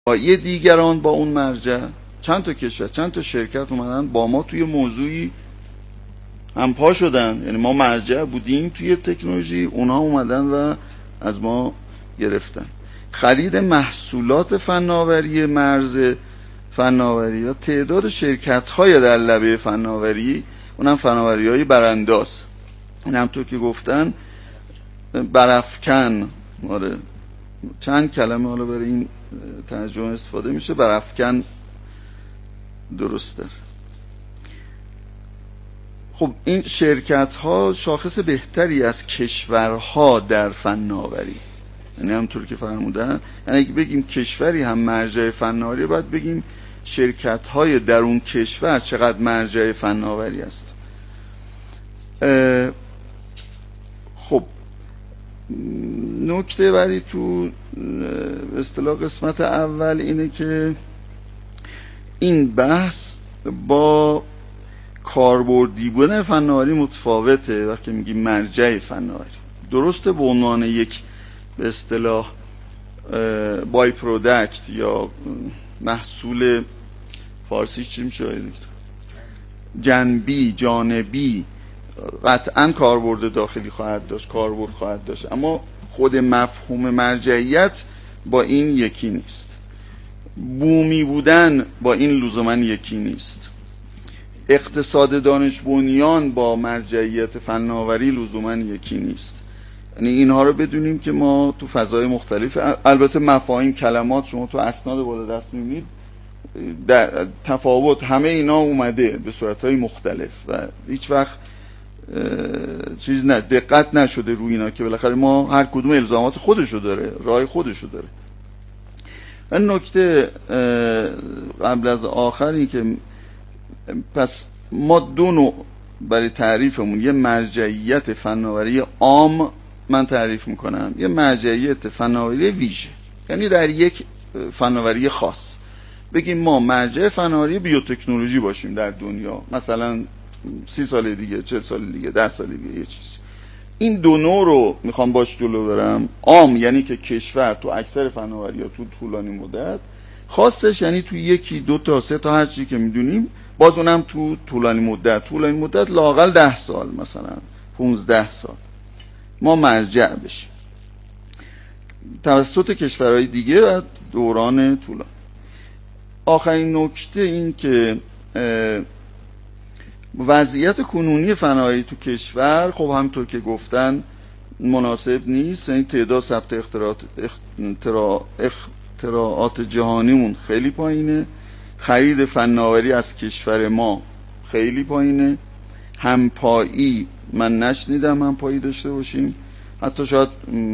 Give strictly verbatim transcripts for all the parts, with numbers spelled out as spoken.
یه دیگران با اون مرجع چند تا کشور چند تا شرکت اومدن با ما توی موضوعی همپا شدن، یعنی ما مرجع بودیم توی تکنولوژی، اونها اومدن و از ما گرفتن. خرید محصولات فناوری مرز فناوری یا تعداد شرکت های در لبه فناوری، اونم فناوری های برانداز، این همطور که گفتن برافکن، آره چند کلمه حالا برای این ترجمه استفاده میشه، برافکن درست داره. خب این شرکت ها شاخص بهتری از کشورها در فناوری، یعنی همطور که فرمودن، یعنی اگه بگیم کشوری هم مرجع فناوری، باید بگیم شرکت های در اون کشور چقدر مرجع فناوری است. خب نکته بعدی تو اصطلاح قسمت اول اینه که این بحث با کاربردی بودن فناوری متفاوته. وقتی میگیم مرجع فناوری، درسته به عنوان یک به اصطلاح بای پروداکت یا محصول، فارسیش چی میشه؟ جنبی، جانبی، قطعا کاربرد داخلی خواهد داشت، کاربرد خواهد داشت، اما خود مفهوم مرجعیت با این یکی نیست. بومی بودن با این لزوما یکی نیست. اقتصاد دانش بنیان با مرجعیت فناوری لزوما یکی نیست. یعنی اینها رو بدونیم که ما تو فضای مختلف، البته مفاهیم، کلمات شما تو اسناد بالا دست می‌بینید در تفاوت، همه اینا اومده به صورت‌های مختلف و هیچ وقت چیز نه دقت نشده روی اینا که بالاخره ما هر کدوم الزامات خودشو داره، راه خودشو داره. و نکته قبل از آخر این که پس ما دو نوع برای تعریفمون، یه مرجعیت فناوری عام من تعریف میکنم، یه مرجعیت فناوری ویژه، یعنی در یک فناوری خاص بگیم ما مرجع فناوری بیوتکنولوژی باشیم در دنیا، مثلا سی سال دیگه، چهل سال دیگه، ده سال دیگه یه چیزی. این دو نوع رو میخوام باش جلو برم. عام یعنی که کشور تو اکثر فناوری ها تو طولانی مدت، خاصش یعنی تو یکی دو تا سه تا هر چی که میدونیم، باز اونم تو طولانی مدت. طولانی مدت لااقل ده سال، مثلا پونزده سال ما مرجع بشیم توسط کشورهای دیگه و دوران طولانی. آخرین نکته این که وضعیت کنونی فناوری تو کشور خب همونطور که گفتن مناسب نیست. این تعداد ثبت اختراعات اختراع اختراعات جهانیمون خیلی پایینه، خرید فناوری از کشور ما خیلی پایینه، همپایی من نشنیدم همپایی داشته باشیم، حتی شاید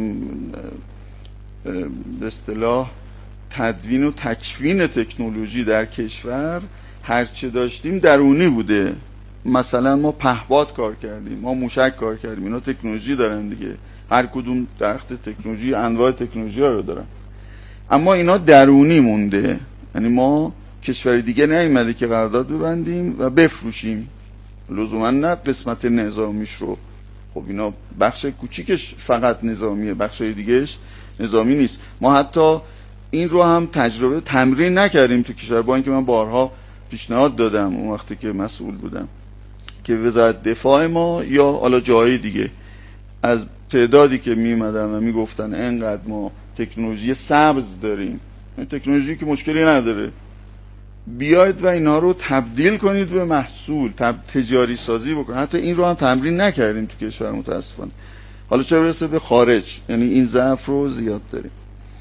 به اصطلاح تدوین و تکوین تکنولوژی در کشور هرچه داشتیم درونی بوده. مثلا ما پهپاد کار کردیم، ما موشک کار کردیم، اینا تکنولوژی دارن دیگه، هر کدوم درخت تکنولوژی انواع تکنولوژی ها رو دارن، اما اینا درونی مونده. یعنی ما کشور دیگه نیومده که قرارداد ببندیم و بفروشیم، لزوما نه قسمت نظامیش رو. خب اینا بخش کوچیکش فقط نظامیه، بخش دیگهش نظامی نیست. ما حتی این رو هم تجربه تمرین نکردیم تو کشور، با اینکه من بارها پیشنهاد دادم اون وقتی که مسئول بودم که وزارت دفاع ما یا حالا جای دیگه از تعدادی که میمدن و میگفتن انقدر ما تکنولوژی سبز داریم، تکنولوژی که مشکلی نداره، بیاید و اینها رو تبدیل کنید به محصول، تب... تجاری سازی بکنید. حتی این رو هم تمرین نکردیم تو کشور متاسفانه. حالا چه برسه به خارج، یعنی این ضعف رو زیاد داریم.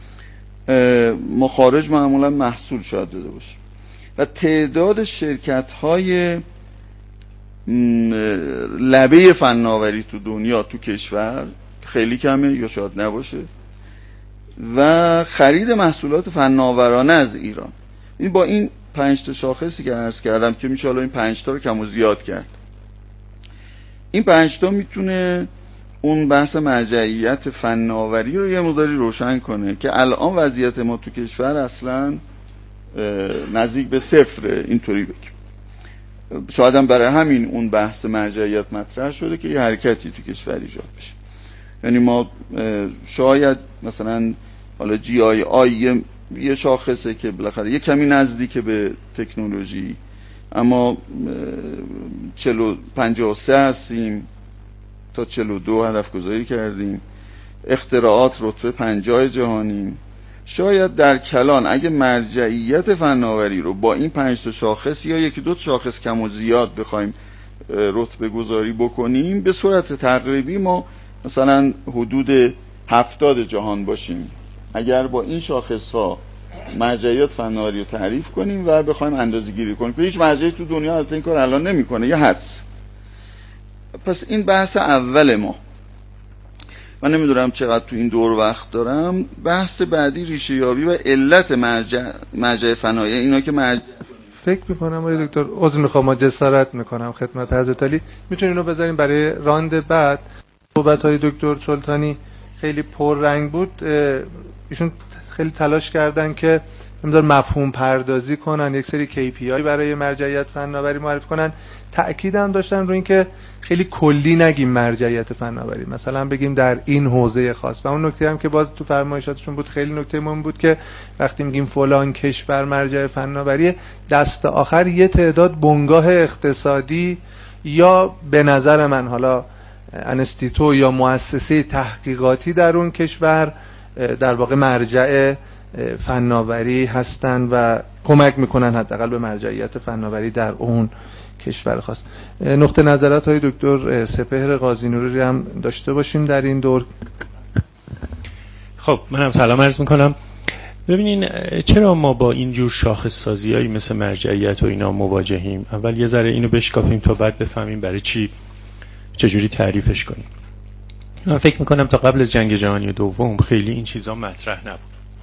ما خارج معمولا محصول شاید داده باشیم و تعداد شرکت های لبه فناوری تو دنیا تو کشور خیلی کمه یا شاید نباشه و خرید محصولات فناورانه از ایران. این با این پنج تا شاخصی که عرض کردم که میشه حالا این پنج تا رو کم و زیاد کرد، این پنج تا میتونه اون بحث مرجعیت فناوری رو یه مقداری روشن کنه که الان وضعیت ما تو کشور اصلا نزدیک به صفره، اینطوری بگیم. شاید هم برای همین اون بحث مرجعیت مطرح شده که یه حرکتی تو کشور ایجاد بشه. یعنی ما شاید مثلا حالا جی آی آی یه شاخصه که بالاخره یه کمی نزدیک به تکنولوژی، اما چلو پنجاه و سه هستیم تا چلو و دو هدف گذاری کردیم. اختراعات رتبه پنجاه جهانیم. شاید در کلان اگه مرجعیت فناوری رو با این پنج تا شاخص یا یکی دو شاخص کم و زیاد بخوایم رتبه گذاری بکنیم، به صورت تقریبی ما مثلا حدود هفتاد جهان باشیم اگر با این شاخص ها مرجعیت فناوری رو تعریف کنیم و بخوایم اندازه گیری کنیم. که هیچ مرجعی تو دنیا البته این کار الان نمیکنه، یه هست. پس این بحث اول ما. من نمیدونم چقدر تو این دور وقت دارم. بحث بعدی ریشه یابی و علت مرجع مرجع فناوری، اینا که مرجع فکر میکنم آقای دکتر، عذر میخوام ما جسارت میکنم خدمت حضرت علی، میتونین اینو بذاریم برای راند بعد. صحبت های دکتر سلطانی خیلی پررنگ بود. ایشون خیلی تلاش کردن که نمیدونم مفهوم پردازی کنن، یک سری کی پی آی برای مرجعیت فناوری معرفی کنن. تأکید هم داشتن روی اینکه خیلی کلی نگیم مرجعیت فناوری، مثلا بگیم در این حوزه خاص. و اون نکته هم که باز تو فرمایشاتشون بود خیلی نکته مهم بود که وقتی میگیم فلان کشور مرجع فناوری، دست آخر یه تعداد بنگاه اقتصادی یا به نظر من حالا انستیتو یا مؤسسه تحقیقاتی در اون کشور در واقع مرجع فناوری هستن و کمک میکنن حداقل به مرجعیت فناوری در اون کشور خاص. نقطه نظرات های دکتر سپهر قاضی نوری هم داشته باشیم در این دور. خب منم سلام عرض میکنم. ببینین چرا ما با اینجور شاخص سازی هایی مثل مرجعیت و اینا مواجهیم؟ اول یه ذره اینو بشکافیم تا بعد بفهمیم برای چی چجوری تعریفش کنیم. من فکر میکنم تا قبل از جنگ جهانی دوم خیلی این چیزا مطرح نبود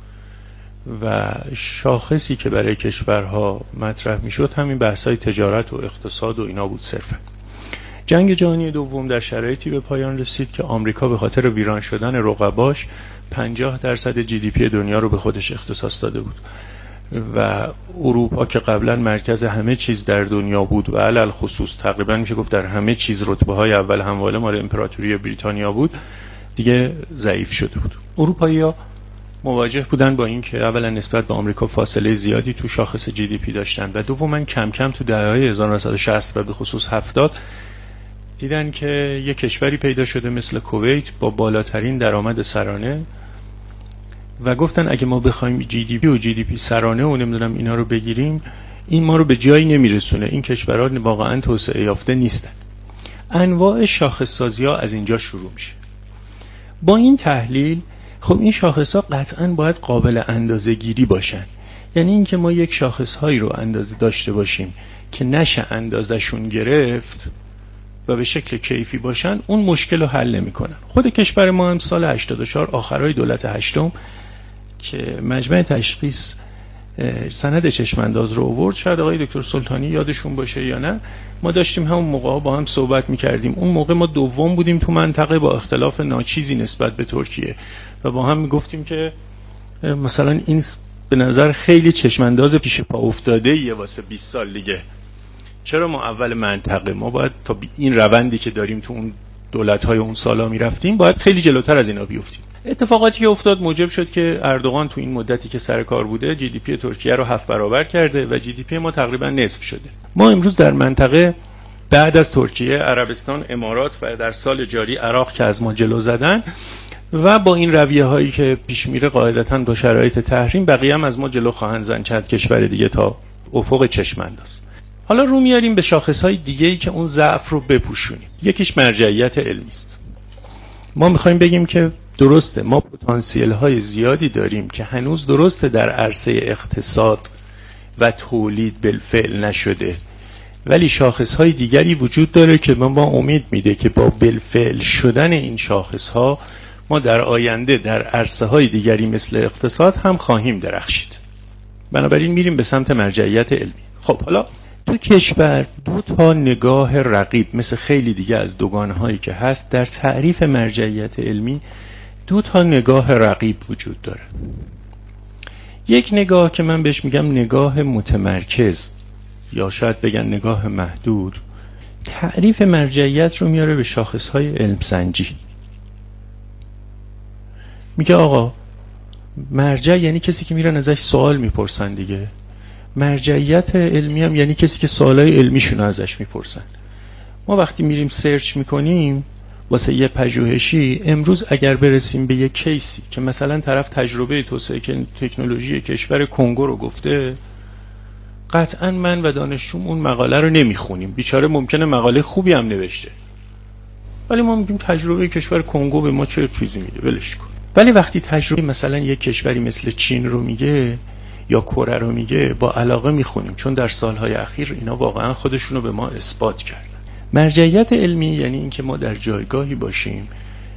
و شاخصی که برای کشورها مطرح میشد همین بحث‌های تجارت و اقتصاد و اینا بود صرفا. جنگ جهانی دوم در شرایطی به پایان رسید که آمریکا به خاطر ویران شدن رقباش پنجاه درصد جی دی پی دنیا رو به خودش اختصاص داده بود و اروپا که قبلا مرکز همه چیز در دنیا بود و علل خصوص تقریبا میشه گفت در همه چیز رتبه های اول همواره مال امپراتوری بریتانیا بود، دیگه ضعیف شده بود. اروپایی‌ها مواجه بودن با این که اولا نسبت به آمریکا فاصله زیادی تو شاخص جی دی پی داشتن و دوما کم کم تو دهه‌های هزار و نهصد و شصت و به خصوص هفتاد دیدن که یک کشوری پیدا شده مثل کویت با بالاترین درآمد سرانه و گفتن اگه ما بخوایم جی دی پی و جی دی پی سرانه و نمیدونم اینا رو بگیریم، این ما رو به جایی نمیرسونه، این کشورها واقعا توسعه یافته نیستن. انواع شاخص سازی ها از اینجا شروع میشه. با این تحلیل خب این شاخص ها قطعا باید قابل اندازه گیری باشن، یعنی اینکه ما یک شاخص هایی رو اندازه داشته باشیم که نشه اندازشون گرفت و به شکل کیفی باشن، اون مشکل رو حل نمی کنن. خود کشور ما هم سال هشتاد و چهار آخرای دولت هشتم که مجمع تشخیص سند چشمانداز رو آورد، شاید آقای دکتر سلطانی یادشون باشه یا نه، ما داشتیم همون موقع با هم صحبت می‌کردیم. اون موقع ما دوم بودیم تو منطقه با اختلاف ناچیزی نسبت به ترکیه و با هم میگفتیم که مثلا این به نظر خیلی چشمانداز پیش پا افتاده یه واسه بیست سال دیگه، چرا ما اول منطقه ما باید تا این روندی که داریم تو اون دولت‌های اون سالا میرفتیم باید خیلی جلوتر از اینا بیفتیم. اتفاقاتی که افتاد موجب شد که اردوغان تو این مدتی که سر کار بوده جی دی پی ترکیه رو هفت برابر کرده و جی دی پی ما تقریبا نصف شده. ما امروز در منطقه بعد از ترکیه، عربستان، امارات و در سال جاری عراق که از ما جلو زدن و با این رویه هایی که پیش میره قاعدتاً با شرایط تحریم بقیه هم از ما جلو خواهند زد، چند کشور دیگه تا افق چشم انداز. حالا رو میاریم به شاخص‌های دیگه‌ای که اون ضعف رو بپوشونیم. یکیش مرجعیت علمی است. ما می‌خوایم بگیم که درسته ما پتانسیل های زیادی داریم که هنوز درسته در عرصه اقتصاد و تولید بالفعل نشده، ولی شاخص های دیگری وجود داره که ما با امید میده که با بالفعل شدن این شاخص ها ما در آینده در عرصه های دیگری مثل اقتصاد هم خواهیم درخشید. بنابراین میریم به سمت مرجعیت علمی. خب حالا تو کشور دو تا نگاه رقیب مثل خیلی دیگه از دوگانه هایی که هست در تعریف مرجعیت علمی دو تا نگاه رقیب وجود داره. یک نگاه که من بهش میگم نگاه متمرکز یا شاید بگن نگاه محدود، تعریف مرجعیت رو میاره به شاخصهای علم سنجی. میگه آقا مرجع یعنی کسی که میرن ازش سوال میپرسن دیگه. مرجعیت علمی هم یعنی کسی که سوالای علمیشون ازش میپرسن. ما وقتی میریم سرچ میکنیم واسه یه پژوهشی، امروز اگر برسیم به یه کیسی که مثلا طرف تجربه توسعه تکنولوژی کشور کنگو رو گفته، قطعا من و دانشجوم اون مقاله رو نمیخونیم. بیچاره ممکنه مقاله خوبی هم نوشته، ولی ما میگیم تجربه کشور کنگو به ما چه چیزی میده، ولش کن. ولی وقتی تجربه مثلا یک کشوری مثل چین رو میگه یا کره رو میگه، با علاقه میخونیم، چون در سالهای اخیر اینا واقعا خودشونو به ما اثبات کردن. مرجعیت علمی یعنی اینکه ما در جایگاهی باشیم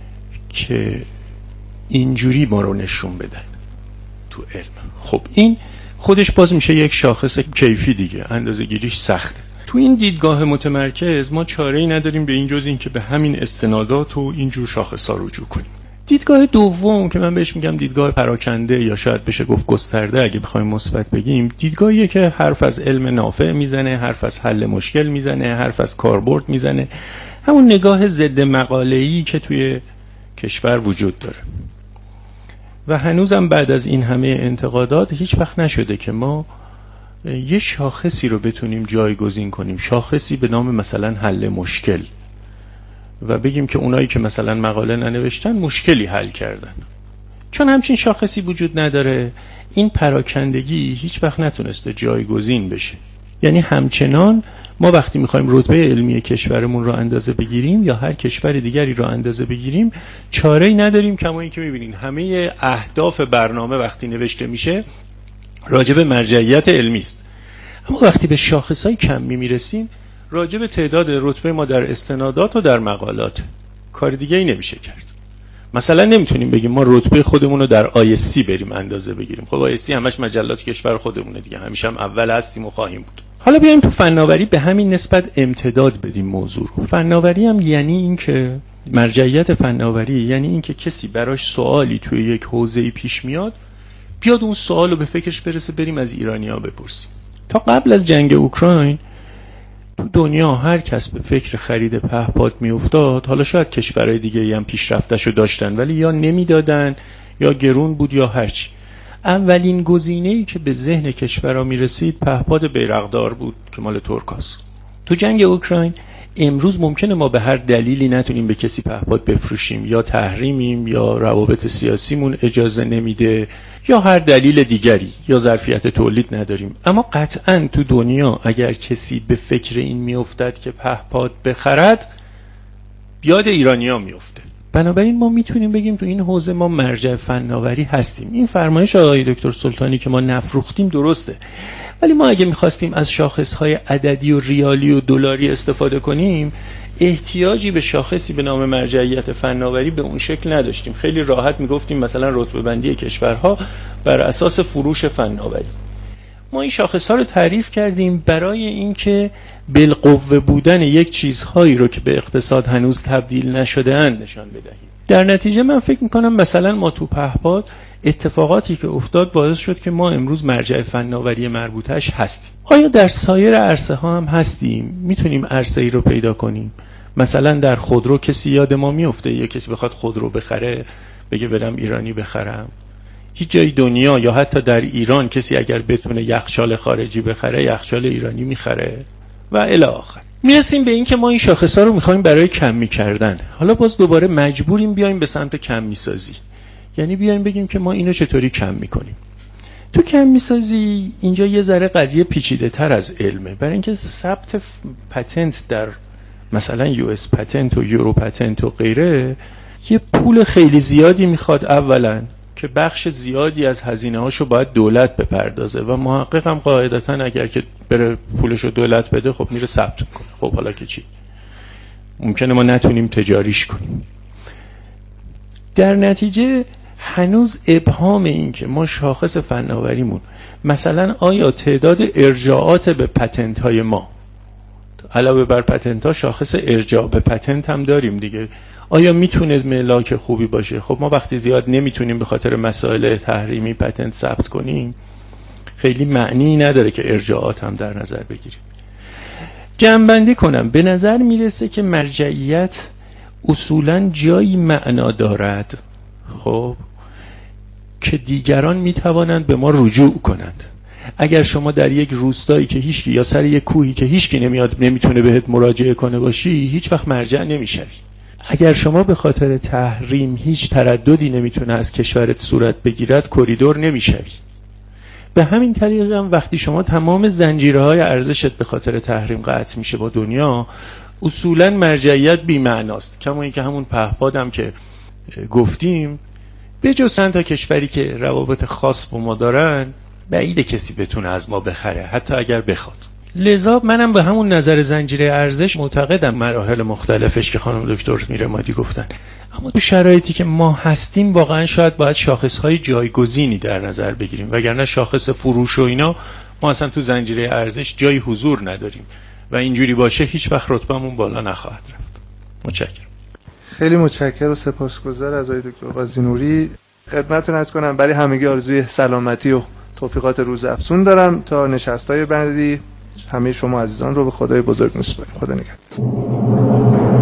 که اینجوری ما رو نشون بدن تو علم. خب این خودش باز میشه یک شاخص کیفی دیگه، اندازه گیریش سخته. تو این دیدگاه متمرکز ما چاره‌ای نداریم به این جز این که به همین استنادات و اینجور شاخص‌ها رجوع کنیم. دیدگاه دوم که من بهش میگم دیدگاه پراکنده یا شاید بشه گفت گسترده اگه بخوایم مثبت بگیم، دیدگاهیه که حرف از علم نافع میزنه، حرف از حل مشکل میزنه، حرف از کاربرد میزنه، همون نگاه ضد مقاله‌ای که توی کشور وجود داره. و هنوزم بعد از این همه انتقادات هیچ وقت نشده که ما یه شاخصی رو بتونیم جایگزین کنیم، شاخصی به نام مثلا حل مشکل، و بگیم که اونایی که مثلا مقاله ننوشتن مشکلی حل کردن. چون همچین شاخصی وجود نداره، این پراکندگی هیچ وقت نتونسته جایگزین بشه. یعنی همچنان ما وقتی میخوایم رتبه علمی کشورمون رو اندازه بگیریم یا هر کشور دیگری رو اندازه بگیریم، چاره‌ای نداریم کما این که میبینین همه اهداف برنامه وقتی نوشته میشه راجع به مرجعیت علمی است. اما وقتی به شاخص‌های کمی میرسیم، راجع به تعداد رتبه ما در استنادات و در مقالات، کار دیگه ای نمیشه کرد. مثلا نمیتونیم بگیم ما رتبه خودمون رو در آی اس سی بریم اندازه بگیریم. خب آی اس سی همش مجلات کشور خودمونه دیگه، همیشه هم اول هستیم و خواهیم بود. حالا بیایم تو فناوری به همین نسبت امتداد بدیم موضوع رو. فناوری هم یعنی این که مرجعیت فناوری یعنی این که کسی براش سوالی توی یک حوزه‌ای پیش میاد، بیاد اون سوالو به فکرش برسه بریم از ایرانی‌ها بپرسیم. تا قبل از جنگ اوکراین تو دنیا هر کس به فکر خرید پهپاد میافتاد، حالا شاید کشورهای دیگه هم پیشرفتشو داشتن ولی یا نمیدادن یا گرون بود یا هرچی، اولین گزینه‌ای که به ذهن کشورها میرسید پهپاد بیرقدار بود که مال ترکاست. تو جنگ اوکراین امروز ممکنه ما به هر دلیلی نتونیم به کسی پهپاد بفروشیم، یا تحریمیم یا روابط سیاسیمون اجازه نمیده یا هر دلیل دیگری، یا ظرفیت تولید نداریم، اما قطعاً تو دنیا اگر کسی به فکر این میافتد که پهپاد بخرد، یاد ایرانی‌ها میفته. بنابراین ما میتونیم بگیم تو این حوزه ما مرجع فناوری هستیم. این فرمایش آقای دکتر سلطانی که ما نفروختیم درسته، ولی ما اگه میخواستیم از شاخصهای عددی و ریالی و دلاری استفاده کنیم، احتیاجی به شاخصی به نام مرجعیت فناوری به اون شکل نداشتیم. خیلی راحت میگفتیم مثلا رتبه بندی کشورها بر اساس فروش فناوری. ما این شاخصها رو تعریف کردیم برای اینکه بالقوه بودن یک چیزهایی رو که به اقتصاد هنوز تبدیل نشده اند نشان بدهیم. در نتیجه من فکر میکنم مثلا ما تو پهپاد اتفاقاتی که افتاد باعث شد که ما امروز مرجع فناوری مربوطه‌اش هستیم. آیا در سایر عرصه ها هم هستیم؟ میتونیم عرصه ای رو پیدا کنیم؟ مثلا در خودرو کسی یاد ما میفته یا کسی بخواد خودرو بخره بگه برم ایرانی بخرم؟ هیچ جای دنیا یا حتی در ایران کسی اگر بتونه یخچال خارجی بخره یخچال ایرانی میخره و الی آخر. میرسیم به این که ما این شاخص‌ها رو میخوایم برای کمی کردن. حالا باز دوباره مجبوریم بیایم به سمت کمی سازی. یعنی بیایم بگیم که ما اینو چطوری کم میکنیم. تو کمی سازی اینجا یه ذره قضیه پیچیده تر از علمه، برای اینکه ثبت پتنت در مثلا یو اس پتنت و یورو پتنت و غیره یه پول خیلی زیادی میخواد اولا، که بخش زیادی از هزینه هاشو باید دولت بپردازه و محقق هم قاعدتا اگر که بره پولشو دولت بده خب میره ثبت کنه. خب حالا که چی؟ ممکنه ما نتونیم تجاریش کنیم. در نتیجه هنوز ابهام این که ما شاخص فناوریمون مثلا آیا تعداد ارجاعات به پتنت های ما، علاوه بر پتنت ها شاخص ارجاع به پتنت هم داریم دیگه، آیا میتونه ملاک خوبی باشه؟ خب ما وقتی زیاد نمیتونیم به خاطر مسائل تحریمی پتنت ثبت کنیم، خیلی معنی نداره که ارجاعات هم در نظر بگیریم. جمع‌بندی کنم، به نظر میرسه که مرجعیت اصولاً جایی معنا دارد خب که دیگران میتوانند به ما رجوع کنند. اگر شما در یک روستایی که هیچکی یا سر یک کوهی که هیچکی نمیاد نمیتونه بهت مراجعه کنه باشی، هیچ وقت مرجع نمیشوی. اگر شما به خاطر تحریم هیچ ترددی نمیتونه از کشورت صورت بگیرد، کریدور نمیشوی. به همین طریق هم وقتی شما تمام زنجیرهای ارزشت به خاطر تحریم قطع میشه با دنیا، اصولا مرجعیت بی‌معناست. کما اینکه همون پهپادم که گفتیم، به جز چند تا کشوری که روابط خاص با ما دارن، بعیده کسی بتونه از ما بخره، حتی اگر بخواد. لذا منم به همون نظر زنجیره ارزش معتقدم، مراحل مختلفش که خانم دکتر میرمادی گفتن. اما تو شرایطی که ما هستیم واقعا شاید باید شاخصهای جایگزینی در نظر بگیریم، وگرنه شاخص فروش و اینا ما اصلا تو زنجیره ارزش جای حضور نداریم و اینجوری باشه هیچ وقت رتبمون بالا نخواهد رفت. متشکرم. خیلی متشکرم و سپاسگزار از آقای دکتر قاضی نوری. خدمتتون عرض کنم برای همگی آرزوی سلامتی و توفیقات روز افزون دارم. تا نشست‌های بعدی همه شما عزیزان رو به خدای بزرگ می‌سپارم. خدا نگهدار.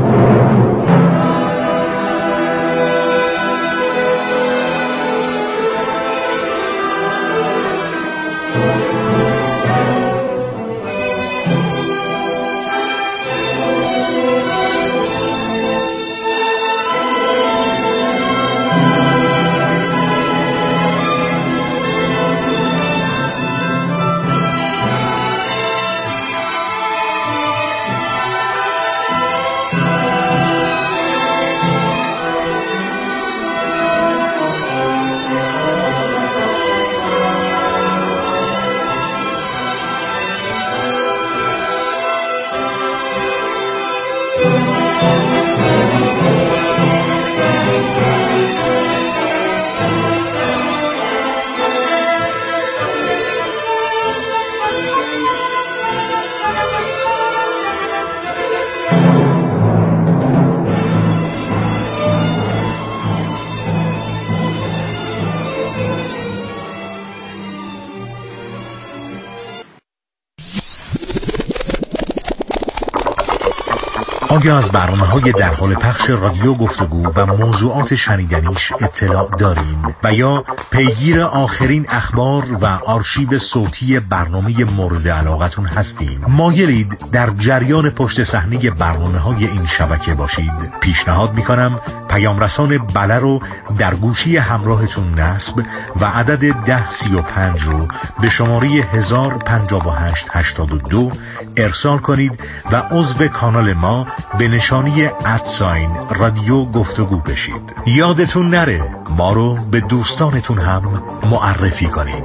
آیا از برنامه‌های در حال پخش رادیو گفتگو و موضوعات شنیدنیش اطلاع دارین و یا پیگیر آخرین اخبار و آرشیو صوتی برنامه مورد علاقتون هستین؟ مایلید در جریان پشت صحنه برنامه‌های این شبکه باشید؟ پیشنهاد می‌کنم پیام رسان بله رو در گوشی همراهتون نصب و عدد ده سی و پنج رو به شماره هزار و پنجاه و هشت هشتاد و دو ارسال کنید و عضو کانال ما به نشانی ادساین رادیو گفتگو بشید. یادتون نره ما رو به دوستانتون هم معرفی کنید.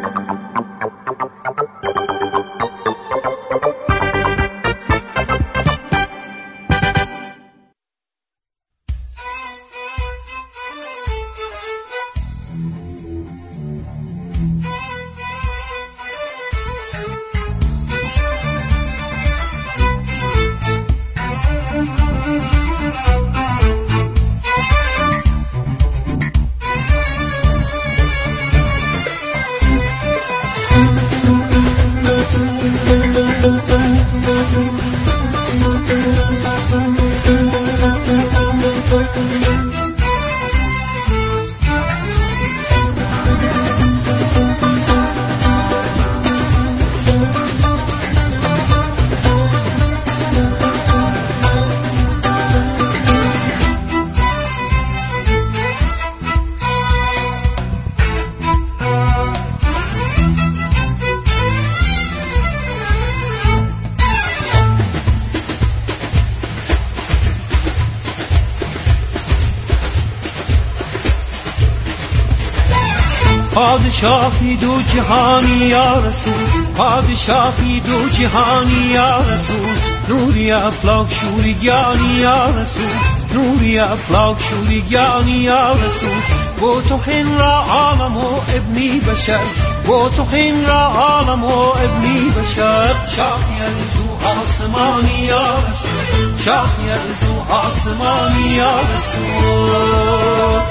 پادشاهی دو جهانی یا رسول، پادشاهی دو جهانی یا رسول، نوری افلاک شوری گیانی یا رسول، نوری افلاک شوری گیانی یا رسول. با تو هن را عالم و ابنی بشر، با تو هن را عالم و ابنی بشر. شاهی ارزو آسمانی یا رسول، شاهی ارزو آسمانی یا رسول.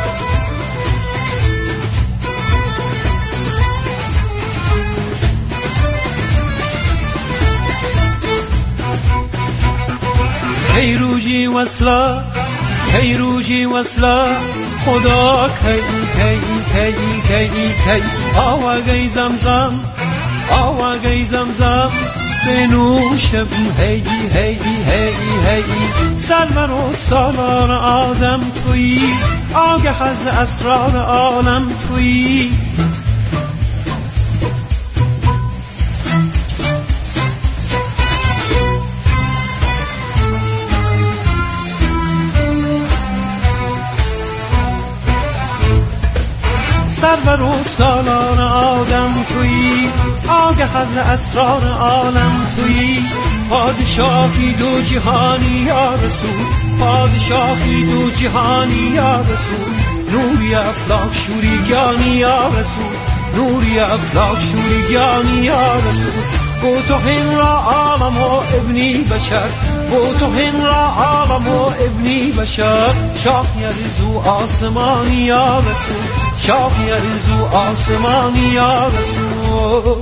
هی روجی وصله، هی روجی وصله، خدا کی کی کی کی کی آوگی زمزم آوگی زمزم بنوشم هی هی هی هی سرور و سالار آدم تویی آگه از اسرار عالم تویی سرور و سالار آدم تویی آگه از اسرار عالم تویی پادشاهی دو جهانی یا رسول پادشاهی دو جهانی یا رسول نوری افلاک شوری گیانی یا رسول نوری افلاک شوری گیانی یا رسول بو تو هن را عالم و ابنی بشر بو تو هن را عالم و ابنی بشر شاه یرزو آسمانی یا رسول شاه یرزو آسمانی یا رسول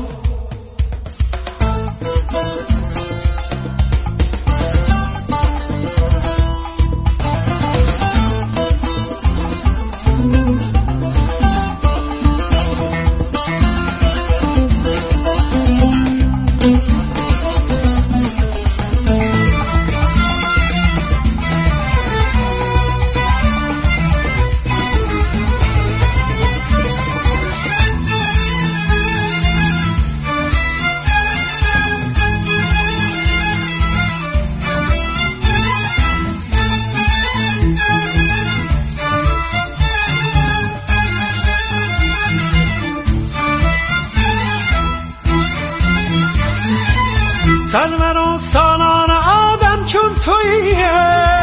سرور و سالار آدم چون تویی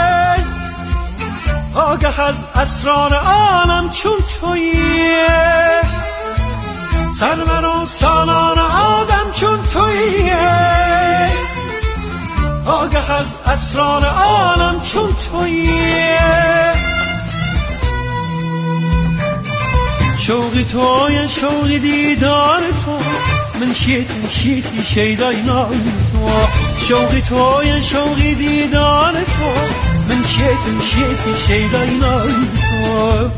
آگه از اسرار عالم چون تویی سرور و سالار آدم چون تویی آگه از اسرار عالم چون تویی شوقی توی شوقی دیدار تو من شیت شیتی شیدای نای تو شوقی توی شوقی دیدار تو من شیت شیتی شیدای نای تو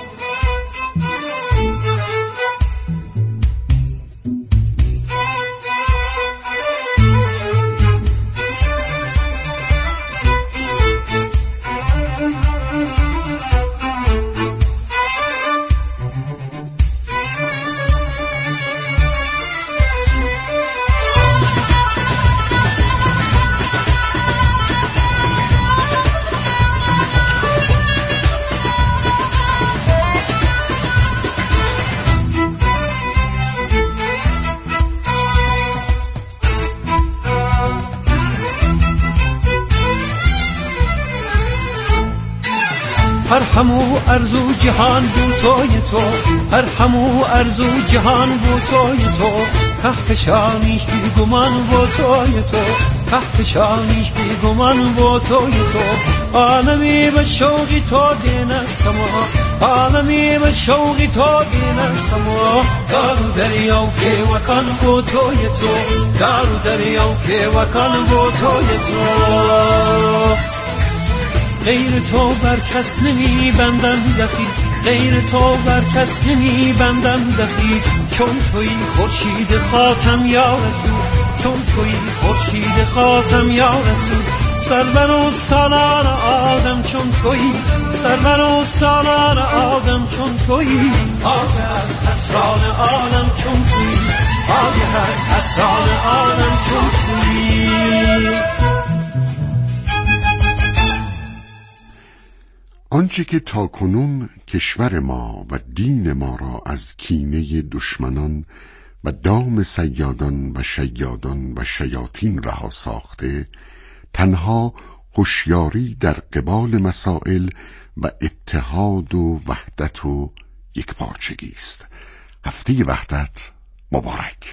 هر همو ارزو جهان بو توی تو هر همو ارزو جهان بو توی تو تحت شانیش بی گمان بو توی تو تحت شانیش بی گمان بو توی تو عالمی به شوقی تو دین سما عالمی به شوقی تو دین سما دارو دریاو که وکان بو توی تو دارو دریاو که وکان بو توی تو غیر تو بر کس نمی بندم دفی غیر تو بر کس نمی بندم دفی چون توی خورشید خاتم یا رسول چون توی خورشید خاتم یا رسول سرور و سالار آدم چون توی سرور و سالار آدم چون توی آگه از اسرار عالم چون توی آگه از اسرار عالم چون توی آنچه که تاکنون کشور ما و دین ما را از کینه دشمنان و دام صیادان و شیادان و شیاطین رها ساخته تنها هوشیاری در قبال مسائل و اتحاد و وحدت و یکپارچگی است. هفته وحدت مبارک.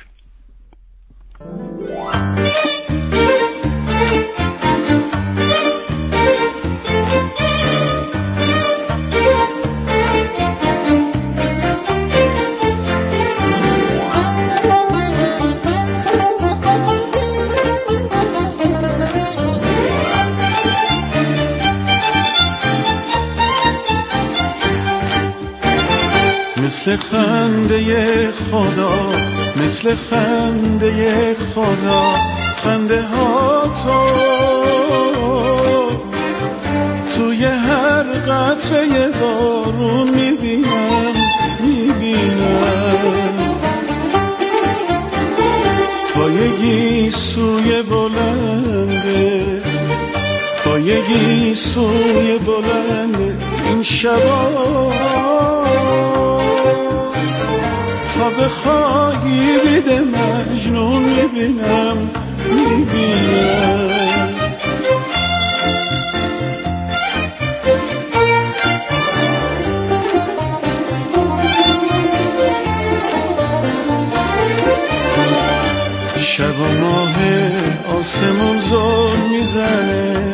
مثل خنده خدا، مثل خنده خدا، خنده ها تو توی هر قطره بارون میبینم، میبینم پایگی سوی بلنده، پایگی سوی بلنده این شبا، تا بخواهی بیده مجنون میبینم، میبینم شب و ماه آسمون زل میزنه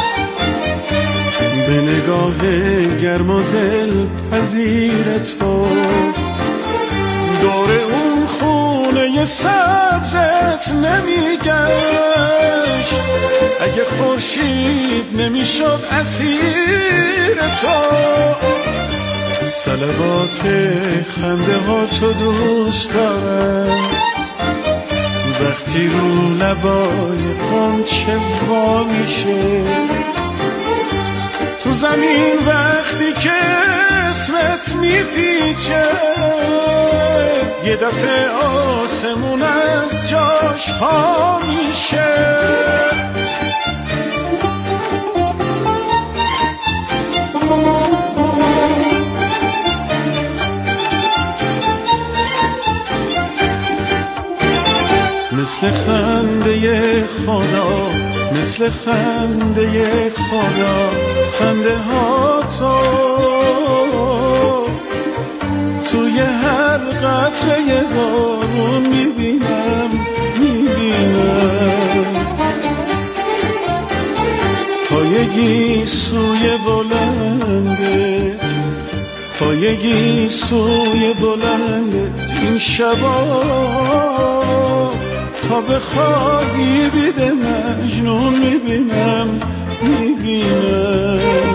به نگاه گرم و دل پذیر تو، دور اون خونه سبزت نمیگشت اگه خورشید نمیشد اسیر تو. صلوات خنده ها تو دوست دارم وقتی رو لبای غنچه وا میشه تو زمین، وقتی که اسمت میپیچه یه دفعه آسمون از جاش پا میشه. مثل خنده خدا، مثل خنده خدا، خنده ها تو توی هر قطره بارون میبینم، میبینم پایگی سوی بلنده، پایگی سوی بلنده این شبا، تا بخواهی بیده مجنون میبینم، میبینم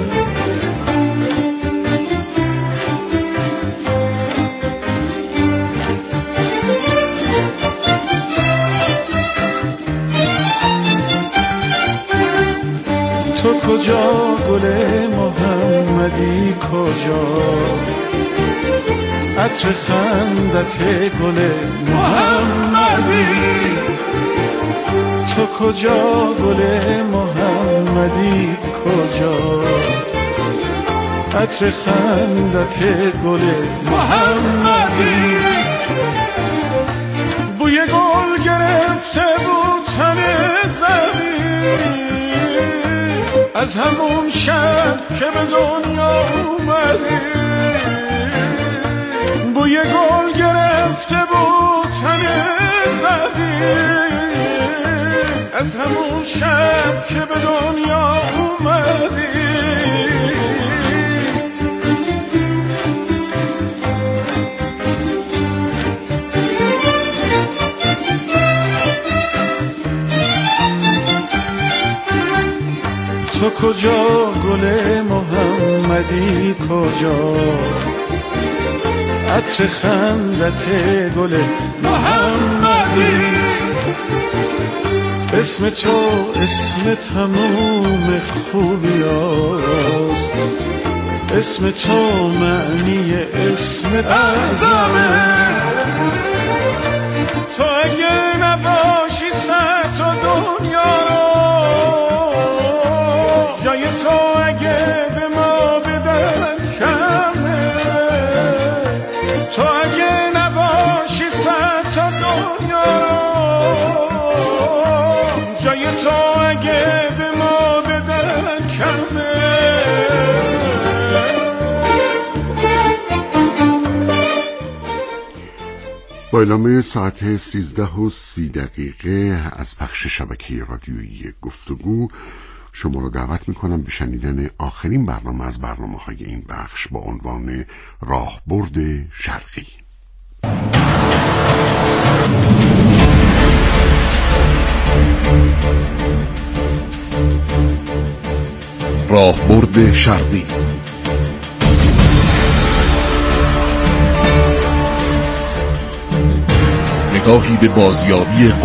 تو کجا گل محمدی کجا، عطر خندت گل محمدی، تو کجا گل محمدی کجا، عطر خندت گل محمدی. بوی گل گرفته بود تن زمین از همون شب که به دنیا اومدی، بوی گل گرفته بود تن زمین از همون شب که به دنیا اومدی. تو کجا گل محمدی کجا، عطر خندت گل محمدی، اسم تو اسم تموم خوبیاست، اسم تو معنی اسم اعظمه، تو اگه نباشی صد تا دنیا رو، جای تو اگه به ما بدن کمه، تو اگه نباشی صد تا دنیا رو، جای تو اگه به ما بدن کمه. با اعلام ساعت سیزده و سی دقیقه از پخش شبکه رادیویی گفتگو شما رو دعوت میکنم به شنیدن آخرین برنامه از برنامه های این بخش با عنوان راهبرد شرقی. راهبرد شرقی راهی به بازیابی